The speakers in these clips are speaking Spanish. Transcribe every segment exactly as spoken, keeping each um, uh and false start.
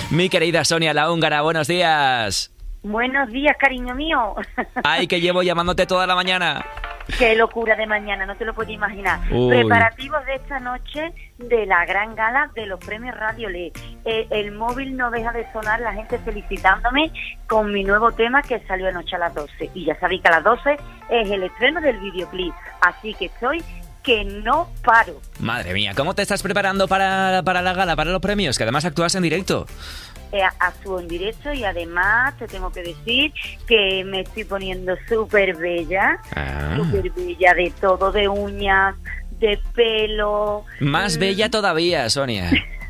Mi querida Sonia la húngara, buenos días. Buenos días, cariño mío. Ay, que llevo llamándote toda la mañana. Qué locura de mañana, no te lo puedes imaginar. Uy. Preparativos de esta noche de la gran gala de los premios Radio Le. Eh, el móvil no deja de sonar, la gente felicitándome con mi nuevo tema que salió anoche a las doce. Y ya sabéis que a las doce es el estreno del videoclip. Así que estoy que no paro. Madre mía, ¿cómo te estás preparando para, para la gala, para los premios? Que además actúas en directo. Eh, actúo en directo y además te tengo que decir que me estoy poniendo súper bella, Ah. súper bella de todo, de uñas, de pelo. Más Mm, bella todavía, Sonia.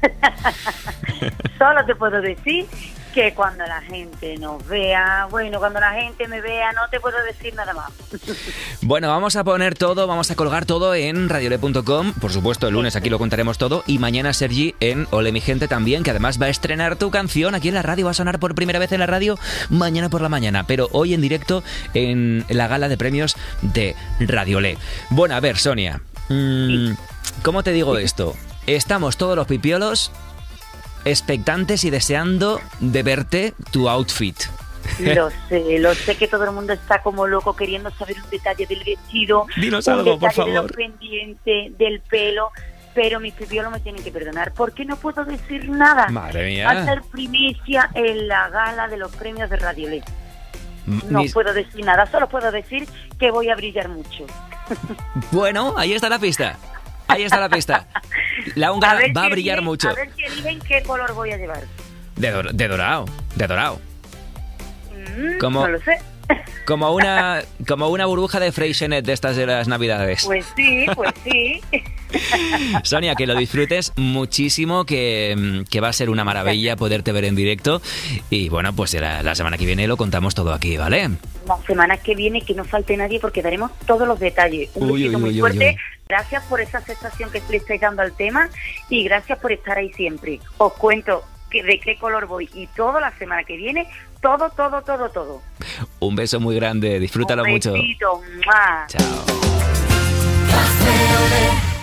Solo te puedo decir que cuando la gente nos vea, bueno, cuando la gente me vea, no te puedo decir nada más. Bueno, vamos a poner todo, vamos a colgar todo en radiole punto com. Por supuesto, el lunes aquí lo contaremos todo. Y mañana Sergi en Ole mi gente también, que además va a estrenar tu canción aquí en la radio. Va a sonar por primera vez en la radio mañana por la mañana. Pero hoy en directo en la gala de premios de Radiole. Bueno, a ver, Sonia. Mmm, ¿Cómo te digo esto? Estamos todos los pipiolos expectantes y deseando de verte tu outfit. Lo sé, lo sé que todo el mundo está como loco queriendo saber un detalle del vestido, Dinos un algo, por detalle de favor. los pendientes, del pelo, pero mis pipiolos me tienen que perdonar porque no puedo decir nada. Madre mía. Hacer primicia en la gala de los premios de Radio Le. No Mis- puedo decir nada, solo puedo decir que voy a brillar mucho. Bueno, ahí está la pista. Ahí está la pista. La húngara ver va a qué brillar eligen- mucho. A ver si eligen qué color voy a llevar. De, dor- de dorado, de dorado. Mm, Como- No lo sé. Como una, como una burbuja de Freixenet de estas de las navidades. Pues sí, pues sí. Sonia, que lo disfrutes muchísimo, que, que va a ser una maravilla poderte ver en directo. Y bueno, pues la, la semana que viene lo contamos todo aquí, ¿vale? La semana que viene que no falte nadie porque daremos todos los detalles. Un Uy, besito uy, muy uy, fuerte. uy, uy. Gracias por esa aceptación que le estáis dando al tema y gracias por estar ahí siempre. Os cuento que, de qué color voy y todo la semana que viene, todo, todo, todo, todo. Un beso muy grande, disfrútalo Un mucho. besito. ¡Mua! Chao. Paseo de